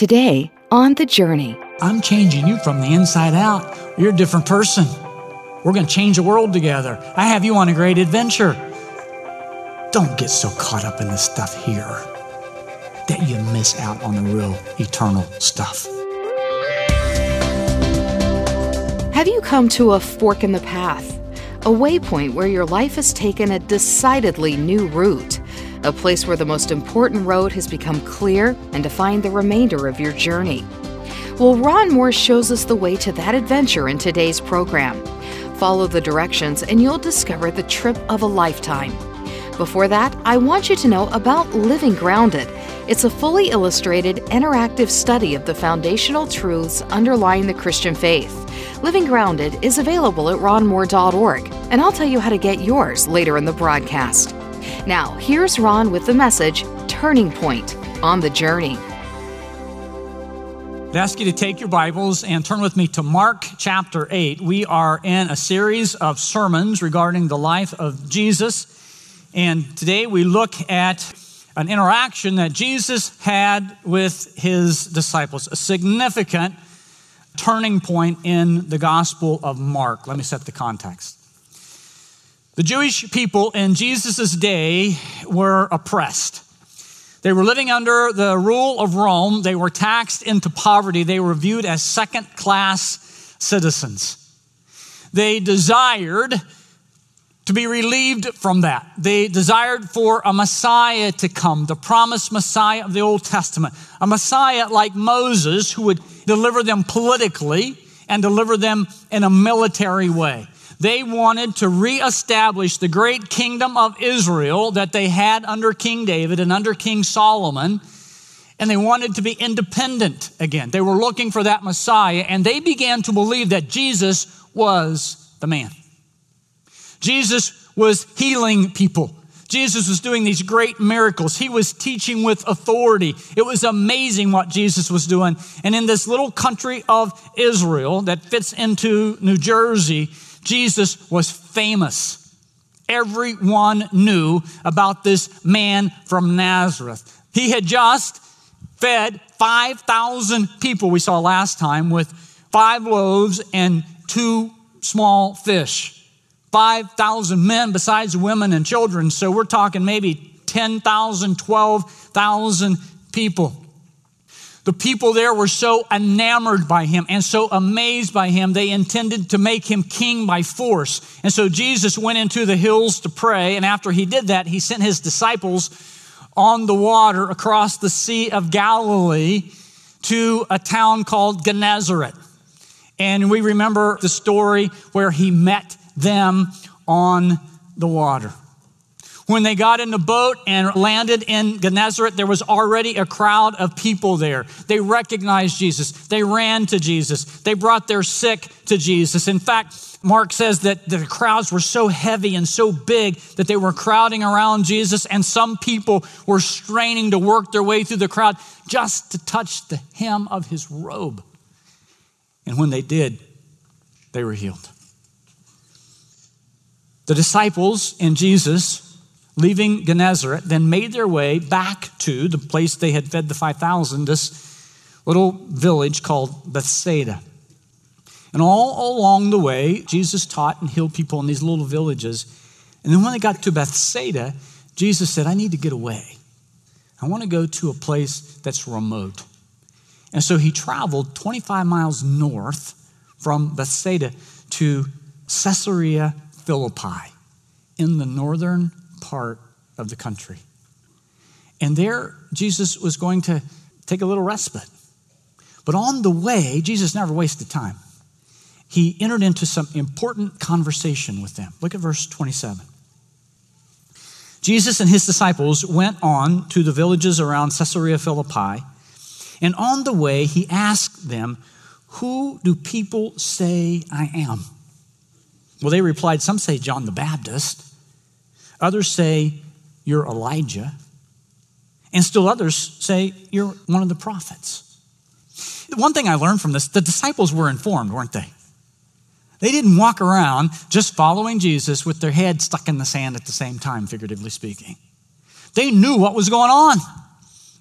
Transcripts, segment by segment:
Today on The Journey. I'm changing you from the inside out. You're a different person. We're going to change the world together. I have you on a great adventure. Don't get so caught up in this stuff here that you miss out on the real eternal stuff. Have you come to a fork in the path? A waypoint where your life has taken a decidedly new route? A place where the most important road has become clear and defined the remainder of your journey? Well, Ron Morse shows us the way to that adventure in today's program. Follow the directions and you'll discover the trip of a lifetime. Before that, I want you to know about Living Grounded. It's a fully illustrated, interactive study of the foundational truths underlying the Christian faith. Living Grounded is available at ronmoore.org, and I'll tell you how to get yours later in the broadcast. Now, here's Ron with the message, Turning Point, on The Journey. I'd ask you to take your Bibles and turn with me to Mark chapter 8. We are in a series of sermons regarding the life of Jesus. And today we look at an interaction that Jesus had with his disciples, a significant turning point in the Gospel of Mark. Let me set the context. The Jewish people in Jesus' day were oppressed. They were living under the rule of Rome. They were taxed into poverty. They were viewed as second-class citizens. They desired to be relieved from that. They desired for a Messiah to come, the promised Messiah of the Old Testament, a Messiah like Moses who would deliver them politically and deliver them in a military way. They wanted to reestablish the great kingdom of Israel that they had under King David and under King Solomon, and they wanted to be independent again. They were looking for that Messiah, and they began to believe that Jesus was the man. Jesus was healing people. Jesus was doing these great miracles. He was teaching with authority. It was amazing what Jesus was doing. And in this little country of Israel that fits into New Jersey, Jesus was famous. Everyone knew about this man from Nazareth. He had just fed 5,000 people, we saw last time, with 5 loaves and 2 small fish. 5,000 men besides women and children. So we're talking maybe 10,000, 12,000 people. The people there were so enamored by him and so amazed by him, they intended to make him king by force. And so Jesus went into the hills to pray. And after he did that, he sent his disciples on the water across the Sea of Galilee to a town called Gennesaret. And we remember the story where he met them on the water. When they got in the boat and landed in Gennesaret, there was already a crowd of people there. They recognized Jesus. They ran to Jesus. They brought their sick to Jesus. In fact, Mark says that the crowds were so heavy and so big that they were crowding around Jesus, and some people were straining to work their way through the crowd just to touch the hem of his robe. And when they did, they were healed. The disciples and Jesus, leaving Gennesaret, then made their way back to the place they had fed the 5,000, this little village called Bethsaida. And all along the way, Jesus taught and healed people in these little villages. And then when they got to Bethsaida, Jesus said, I need to get away. I want to go to a place that's remote. And so he traveled 25 miles north from Bethsaida to Caesarea Philippi in the northern part of the country. And there, Jesus was going to take a little respite. But on the way, Jesus never wasted time. He entered into some important conversation with them. Look at verse 27. Jesus and his disciples went on to the villages around Caesarea Philippi, and on the way, he asked them, who do people say I am? Well, they replied, some say John the Baptist. Others say you're Elijah. And still others say you're one of the prophets. One thing I learned from this, the disciples were informed, weren't they? They didn't walk around just following Jesus with their head stuck in the sand at the same time, figuratively speaking. They knew what was going on.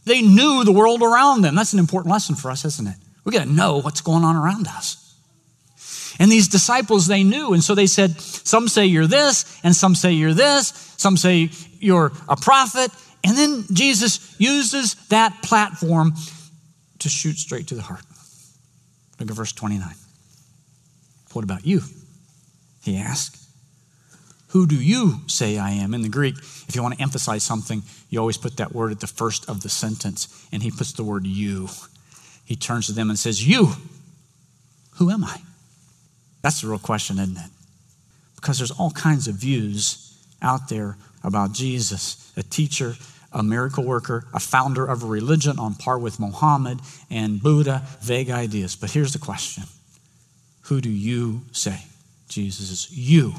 They knew the world around them. That's an important lesson for us, isn't it? We got to know what's going on around us. And these disciples, they knew. And so they said, some say you're this, and some say you're this. Some say you're a prophet. And then Jesus uses that platform to shoot straight to the heart. Look at verse 29. What about you? He asked. Who do you say I am? In the Greek, if you want to emphasize something, you always put that word at the first of the sentence. And he puts the word you. He turns to them and says, you, who am I? That's the real question, isn't it? Because there's all kinds of views out there about Jesus, a teacher, a miracle worker, a founder of a religion on par with Muhammad and Buddha, vague ideas. But here's the question. Who do you say Jesus is? You.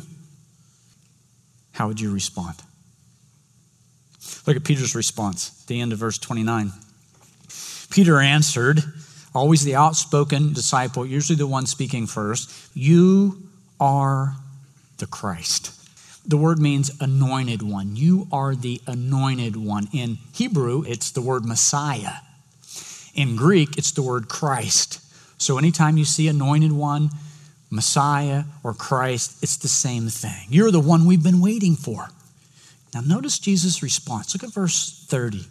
How would you respond? Look at Peter's response at the end of verse 29. Peter answered, always the outspoken disciple, usually the one speaking first, you are the Christ. The word means anointed one. You are the anointed one. In Hebrew, it's the word Messiah. In Greek, it's the word Christ. So anytime you see anointed one, Messiah, or Christ, it's the same thing. You're the one we've been waiting for. Now notice Jesus' response. Look at verse 30.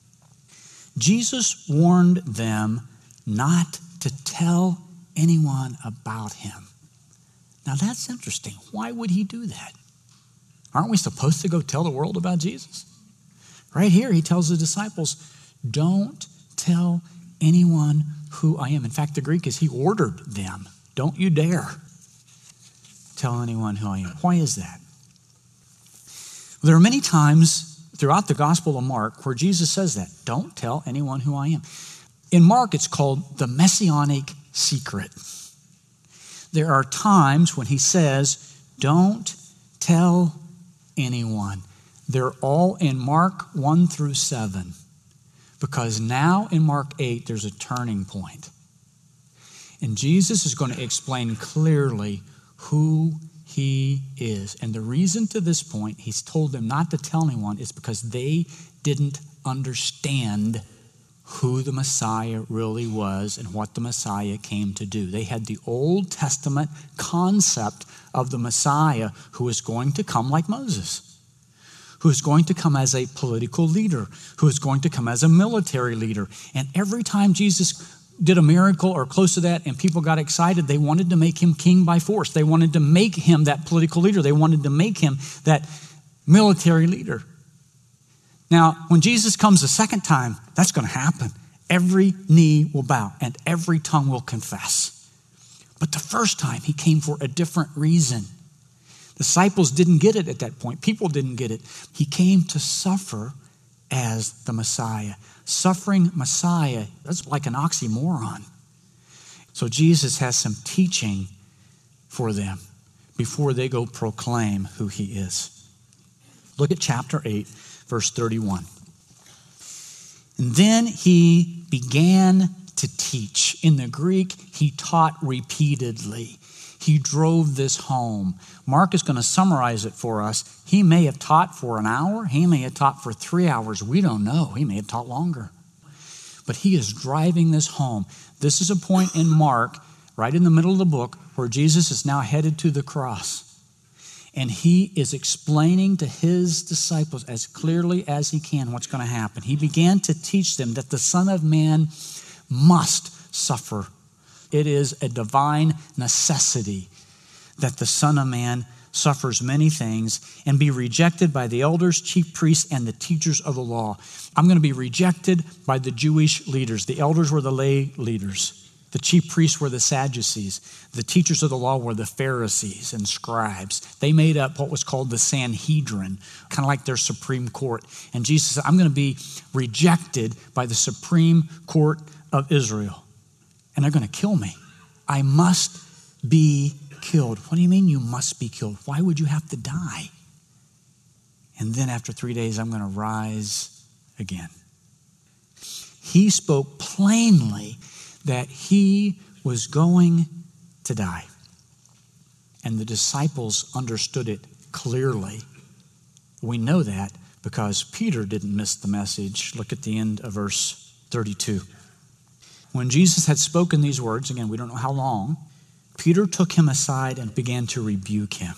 Jesus warned them not to tell anyone about him. Now that's interesting. Why would he do that? Aren't we supposed to go tell the world about Jesus? Right here, he tells the disciples, don't tell anyone who I am. In fact, the Greek is he ordered them. Don't you dare tell anyone who I am. Why is that? Well, there are many times throughout the Gospel of Mark where Jesus says that. Don't tell anyone who I am. In Mark, it's called the Messianic secret. There are times when he says, don't tell anyone. They're all in Mark 1 through 7. Because now in Mark 8, there's a turning point. And Jesus is going to explain clearly who he is. And the reason to this point, he's told them not to tell anyone, is because they didn't understand who the Messiah really was and what the Messiah came to do. They had the Old Testament concept of the Messiah who was going to come like Moses, who is going to come as a political leader, who is going to come as a military leader. And every time Jesus did a miracle or close to that and people got excited, they wanted to make him king by force. They wanted to make him that political leader. They wanted to make him that military leader. Now, when Jesus comes the second time, that's going to happen. Every knee will bow and every tongue will confess. But the first time he came for a different reason. Disciples didn't get it at that point. People didn't get it. He came to suffer as the Messiah. Suffering Messiah, that's like an oxymoron. So Jesus has some teaching for them before they go proclaim who he is. Look at chapter 8, verse 31. And then he began to teach. In the Greek, he taught repeatedly. He drove this home. Mark is going to summarize it for us. He may have taught for an hour. He may have taught for 3 hours. We don't know. He may have taught longer. But he is driving this home. This is a point in Mark, right in the middle of the book, where Jesus is now headed to the cross. And he is explaining to his disciples as clearly as he can what's going to happen. He began to teach them that the Son of Man must suffer. It is a divine necessity that the Son of Man suffers many things and be rejected by the elders, chief priests, and the teachers of the law. I'm going to be rejected by the Jewish leaders. The elders were the lay leaders. The chief priests were the Sadducees. The teachers of the law were the Pharisees and scribes. They made up what was called the Sanhedrin, kind of like their Supreme Court. And Jesus said, I'm going to be rejected by the Supreme Court of Israel. And they're going to kill me. I must be killed. What do you mean you must be killed? Why would you have to die? And then after 3 days, I'm going to rise again. He spoke plainly that he was going to die. And the disciples understood it clearly. We know that because Peter didn't miss the message. Look at the end of verse 32. When Jesus had spoken these words, again, we don't know how long, Peter took him aside and began to rebuke him.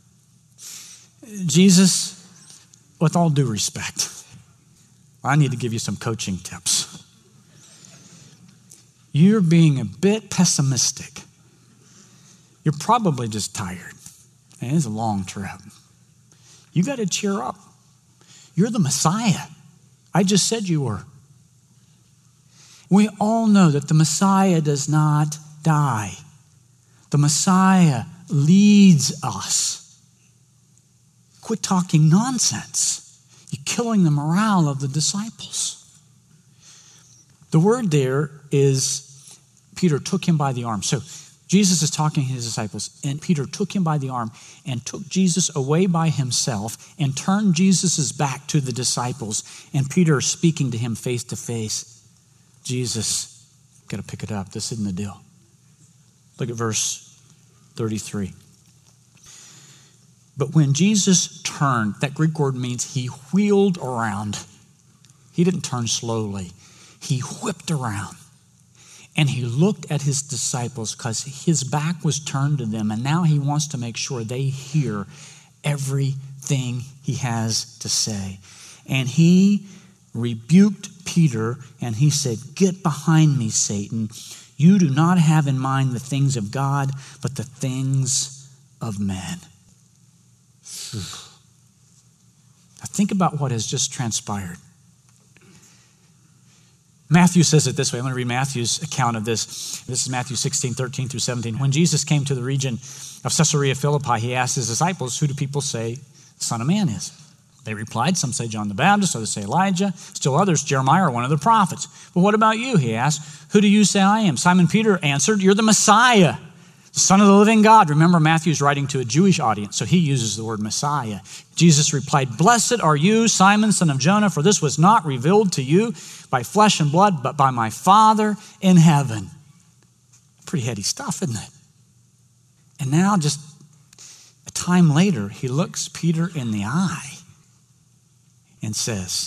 Jesus, with all due respect, I need to give you some coaching tips. You're being a bit pessimistic. You're probably just tired. And it's a long trip. You got to cheer up. You're the Messiah. I just said you were. We all know that the Messiah does not die. The Messiah leads us. Quit talking nonsense. You're killing the morale of the disciples. The word there is Peter took him by the arm. So Jesus is talking to his disciples, and Peter took him by the arm and took Jesus away by himself and turned Jesus' back to the disciples. And Peter is speaking to him face to face. Jesus, got to pick it up. This isn't the deal. Look at verse 33. But when Jesus turned, that Greek word means he wheeled around. He didn't turn slowly. He whipped around. And he looked at his disciples because his back was turned to them. And now he wants to make sure they hear everything he has to say. And he rebuked Peter and he said, "Get behind me, Satan. You do not have in mind the things of God, but the things of men." Now think about what has just transpired. Matthew says it this way. I'm going to read Matthew's account of this. This is Matthew 16, 13 through 17. When Jesus came to the region of Caesarea Philippi, he asked his disciples, "Who do people say the Son of Man is?" They replied, "Some say John the Baptist, others say Elijah, still others Jeremiah or one of the prophets." "But what about you?" he asked. "Who do you say I am?" Simon Peter answered, "You're the Messiah, the Son of the living God." Remember, Matthew's writing to a Jewish audience, so he uses the word Messiah. Jesus replied, "Blessed are you, Simon, son of Jonah, for this was not revealed to you by flesh and blood, but by my Father in heaven." Pretty heady stuff, isn't it? And now, just a time later, he looks Peter in the eye and says,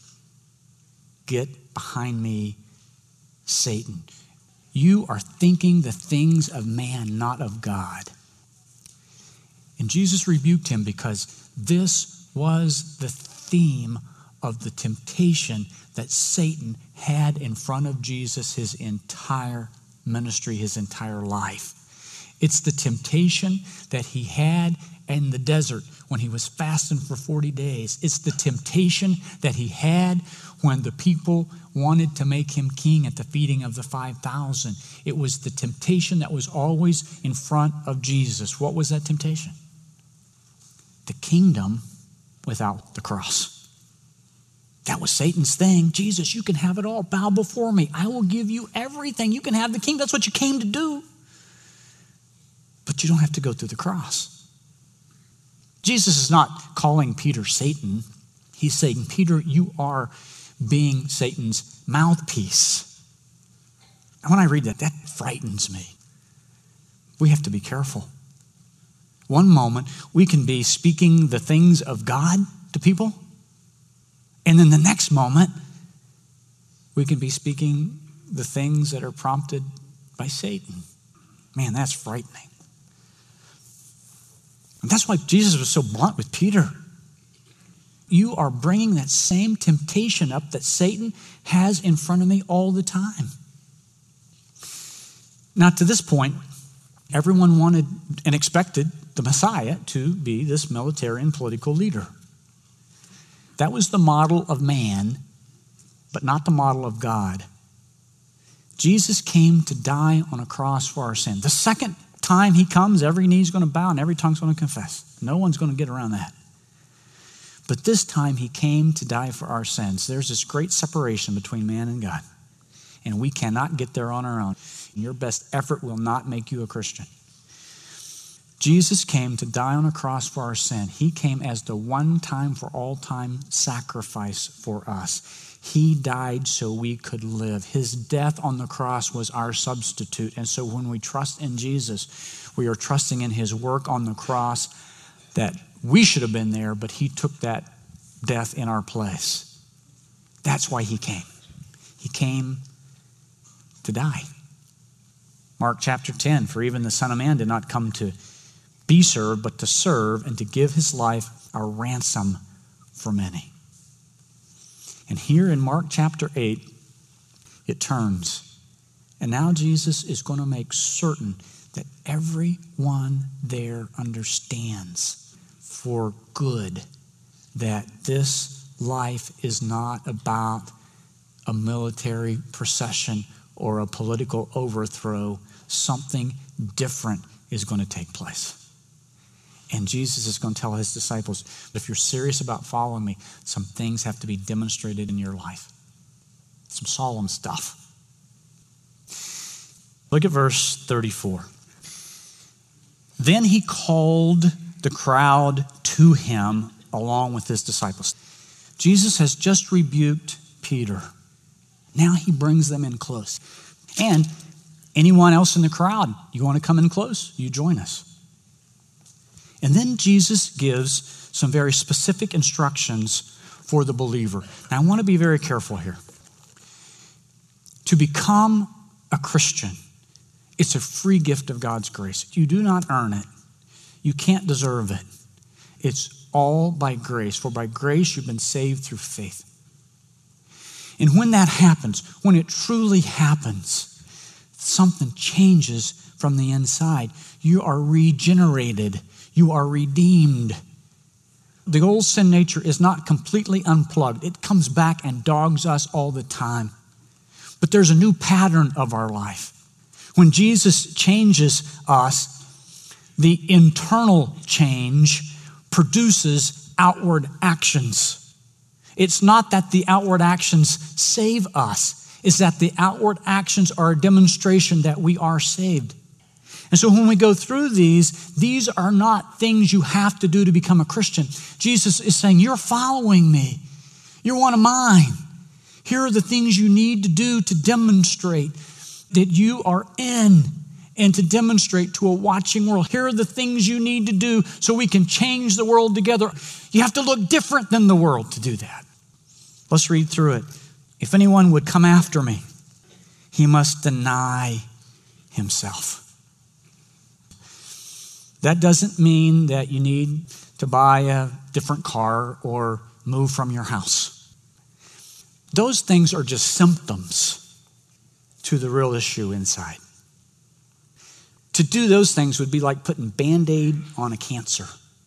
"Get behind me, Satan. You are thinking the things of man, not of God." And Jesus rebuked him because this was the theme of the temptation that Satan had in front of Jesus his entire ministry, his entire life. It's the temptation that he had in the desert when he was fasting for 40 days. It's the temptation that he had when the people wanted to make him king at the feeding of the 5,000. It was the temptation that was always in front of Jesus. What was that temptation? The kingdom without the cross. That was Satan's thing. "Jesus, you can have it all. Bow before me. I will give you everything. You can have the kingdom. That's what you came to do. But you don't have to go through the cross." Jesus is not calling Peter Satan. He's saying, "Peter, you are being Satan's mouthpiece." And when I read that frightens me. We have to be careful. One moment, we can be speaking the things of God to people. And then the next moment, we can be speaking the things that are prompted by Satan. Man, that's frightening. And that's why Jesus was so blunt with Peter. You are bringing that same temptation up that Satan has in front of me all the time. Now, to this point, everyone wanted and expected the Messiah to be this military and political leader. That was the model of man, but not the model of God. Jesus came to die on a cross for our sin. The second time he comes, every knee's going to bow and every tongue's going to confess. No one's going to get around that. But this time he came to die for our sins. There's this great separation between man and God. And we cannot get there on our own. Your best effort will not make you a Christian. Jesus came to die on a cross for our sin. He came as the one time for all time sacrifice for us. He died so we could live. His death on the cross was our substitute. And so when we trust in Jesus, we are trusting in his work on the cross that we should have been there, but he took that death in our place. That's why he came. He came to die. Mark chapter 10, for even the Son of Man did not come to be served, but to serve and to give his life a ransom for many. And here in Mark chapter 8, it turns. And now Jesus is going to make certain that everyone there understands for good that this life is not about a military procession or a political overthrow. Something different is going to take place. And Jesus is going to tell his disciples, if you're serious about following me, some things have to be demonstrated in your life. Some solemn stuff. Look at verse 34. Then he called the crowd to him along with his disciples. Jesus has just rebuked Peter. Now he brings them in close. And anyone else in the crowd, you want to come in close? You join us. And then Jesus gives some very specific instructions for the believer. Now I want to be very careful here. To become a Christian, it's a free gift of God's grace. You do not earn it. You can't deserve it. It's all by grace. For by grace you've been saved through faith. And when that happens, when it truly happens, something changes from the inside. You are regenerated. You are redeemed. The old sin nature is not completely unplugged. It comes back and dogs us all the time. But there's a new pattern of our life. When Jesus changes us, the internal change produces outward actions. It's not that the outward actions save us. It's that the outward actions are a demonstration that we are saved. And so when we go through these are not things you have to do to become a Christian. Jesus is saying, you're following me. You're one of mine. Here are the things you need to do to demonstrate that you are in and to demonstrate to a watching world. Here are the things you need to do so we can change the world together. You have to look different than the world to do that. Let's read through it. If anyone would come after me, he must deny himself. That doesn't mean that you need to buy a different car or move from your house. Those things are just symptoms to the real issue inside. To do those things would be like putting Band-Aid on a cancer.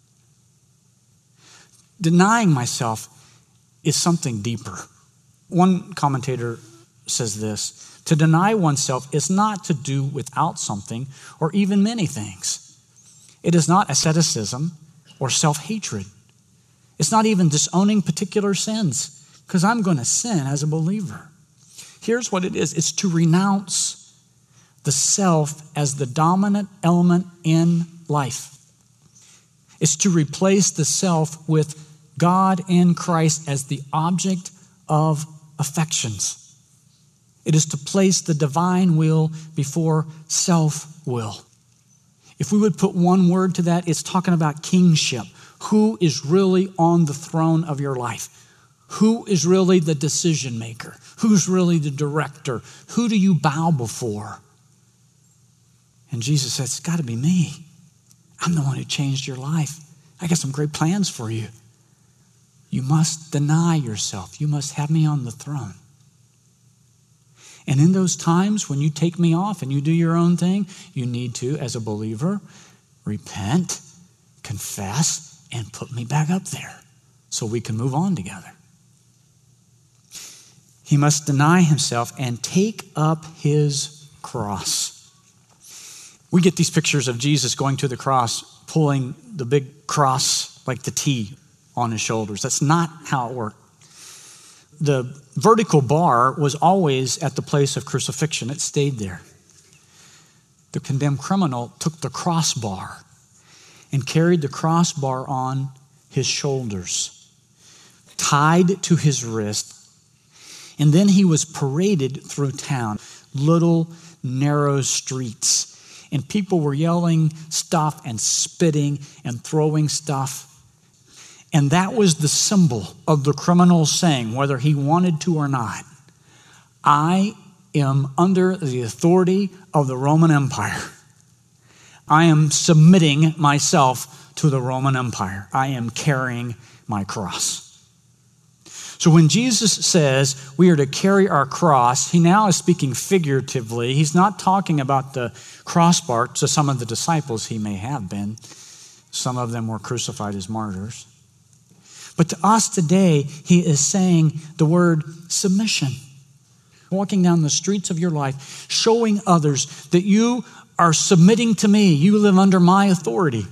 Denying myself is something deeper. One commentator says this: to deny oneself is not to do without something or even many things. It is not asceticism or self-hatred. It's not even disowning particular sins, because I'm going to sin as a believer. Here's what it is. It's to renounce the self as the dominant element in life. It's to replace the self with God in Christ as the object of affections. It is to place the divine will before self-will. If we would put one word to that, it's talking about kingship. Who is really on the throne of your life? Who is really the decision maker? Who's really the director? Who do you bow before? And Jesus says, it's got to be me. I'm the one who changed your life. I got some great plans for you. You must deny yourself. You must have me on the throne. And in those times when you take me off and you do your own thing, you need to, as a believer, repent, confess, and put me back up there so we can move on together. He must deny himself and take up his cross. We get these pictures of Jesus going to the cross, pulling the big cross like the T on his shoulders. That's not how it worked. The vertical bar was always at the place of crucifixion. It stayed there. The condemned criminal took the crossbar and carried the crossbar on his shoulders, tied to his wrist, and then he was paraded through town, little narrow streets, and people were yelling stuff and spitting and throwing stuff. And that was the symbol of the criminal saying, whether he wanted to or not, I am under the authority of the Roman Empire. I am submitting myself to the Roman Empire. I am carrying my cross. So when Jesus says we are to carry our cross, he now is speaking figuratively. He's not talking about the crossbar to some of the disciples he may have been. Some of them were crucified as martyrs. But to us today, he is saying the word submission. Walking down the streets of your life, showing others that you are submitting to me. You live under my authority.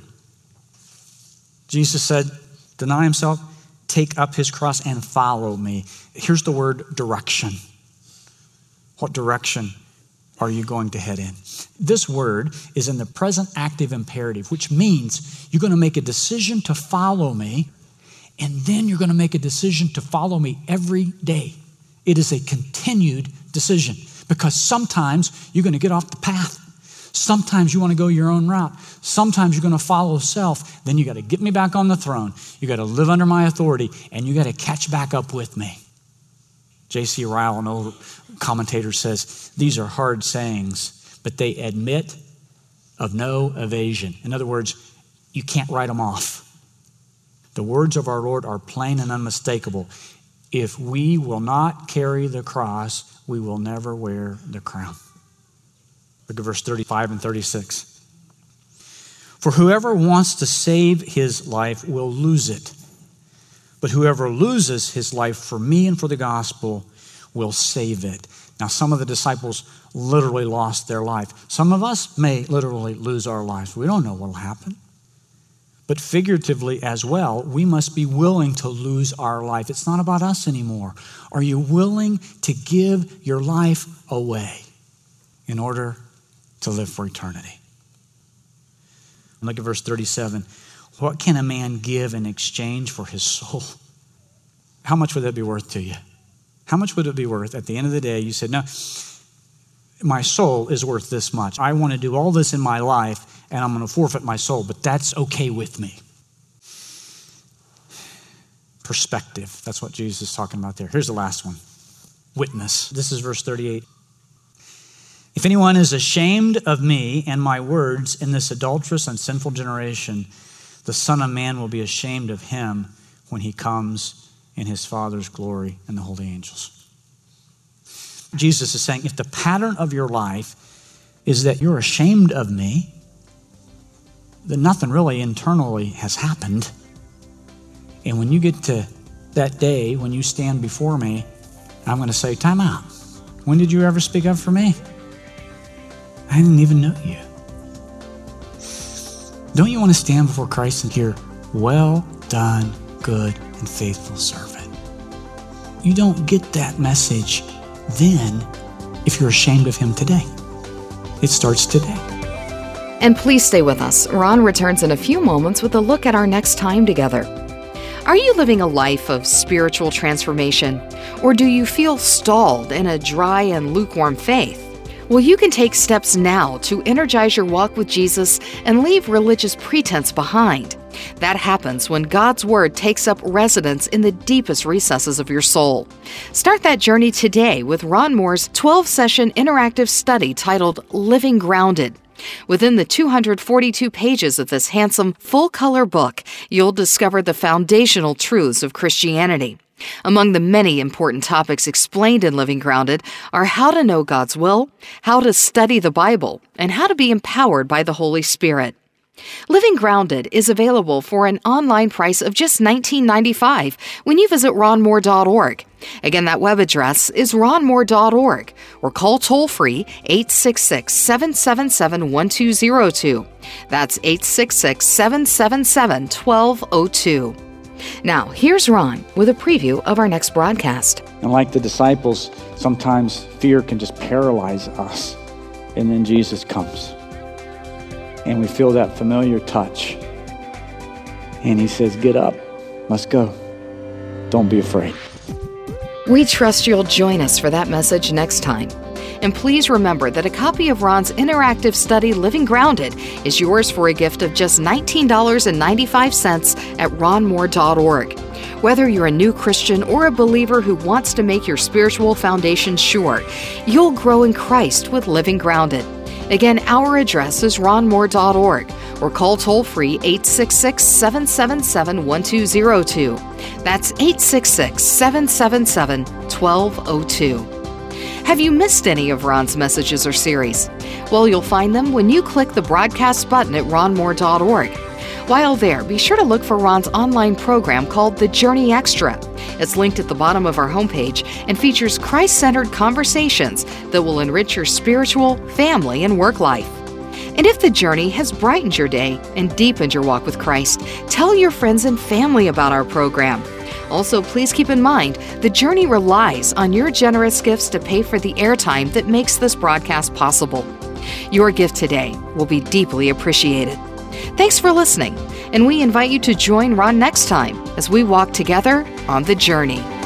Jesus said, deny himself, take up his cross and follow me. Here's the word direction. What direction are you going to head in? This word is in the present active imperative, which means you're going to make a decision to follow me, and then you're going to make a decision to follow me every day. It is a continued decision because sometimes you're going to get off the path. Sometimes you want to go your own route. Sometimes you're going to follow self. Then you got to get me back on the throne. You got to live under my authority, and you got to catch back up with me. J.C. Ryle, an old commentator, says, these are hard sayings, but they admit of no evasion. In other words, you can't write them off. The words of our Lord are plain and unmistakable. If we will not carry the cross, we will never wear the crown. Look at verse 35 and 36. For whoever wants to save his life will lose it. But whoever loses his life for me and for the gospel will save it. Now, some of the disciples literally lost their life. Some of us may literally lose our lives. We don't know what will happen. But figuratively as well, we must be willing to lose our life. It's not about us anymore. Are you willing to give your life away in order to live for eternity? Look at verse 37. What can a man give in exchange for his soul? How much would that be worth to you? How much would it be worth at the end of the day? You said, no, my soul is worth this much. I want to do all this in my life, and I'm going to forfeit my soul, but that's okay with me. Perspective. That's what Jesus is talking about there. Here's the last one. Witness. This is verse 38. If anyone is ashamed of me and my words in this adulterous and sinful generation, the Son of Man will be ashamed of him when he comes in his Father's glory and the holy angels. Jesus is saying, if the pattern of your life is that you're ashamed of me, then nothing really internally has happened. And when you get to that day, when you stand before me, I'm going to say, time out. When did you ever speak up for me? I didn't even know you. Don't you want to stand before Christ and hear, well done, good and faithful servant? You don't get that message then if you're ashamed of him today. It starts today. And please stay with us. Ron returns in a few moments with a look at our next time together. Are you living a life of spiritual transformation? Or do you feel stalled in a dry and lukewarm faith? Well, you can take steps now to energize your walk with Jesus and leave religious pretense behind. That happens when God's Word takes up residence in the deepest recesses of your soul. Start that journey today with Ron Moore's 12-session interactive study titled Living Grounded. Within the 242 pages of this handsome, full-color book, you'll discover the foundational truths of Christianity. Among the many important topics explained in Living Grounded are how to know God's will, how to study the Bible, and how to be empowered by the Holy Spirit. Living Grounded is available for an online price of just $19.95 when you visit ronmoore.org. Again, that web address is ronmoore.org, or call toll-free 866-777-1202. That's 866-777-1202. Now, here's Ron with a preview of our next broadcast. And like the disciples, sometimes fear can just paralyze us. And then Jesus comes. And we feel that familiar touch. And he says, get up. Let's go. Don't be afraid. We trust you'll join us for that message next time. And please remember that a copy of Ron's interactive study, Living Grounded, is yours for a gift of just $19.95 at ronmoore.org. Whether you're a new Christian or a believer who wants to make your spiritual foundation sure, you'll grow in Christ with Living Grounded. Again, our address is ronmoore.org, or call toll-free 866-777-1202. That's 866-777-1202. Have you missed any of Ron's messages or series? Well, you'll find them when you click the broadcast button at ronmoore.org. While there, be sure to look for Ron's online program called The Journey Extra. It's linked at the bottom of our homepage and features Christ-centered conversations that will enrich your spiritual, family, and work life. And if the journey has brightened your day and deepened your walk with Christ, tell your friends and family about our program. Also, please keep in mind, the journey relies on your generous gifts to pay for the airtime that makes this broadcast possible. Your gift today will be deeply appreciated. Thanks for listening, and we invite you to join Ron next time as we walk together on the journey.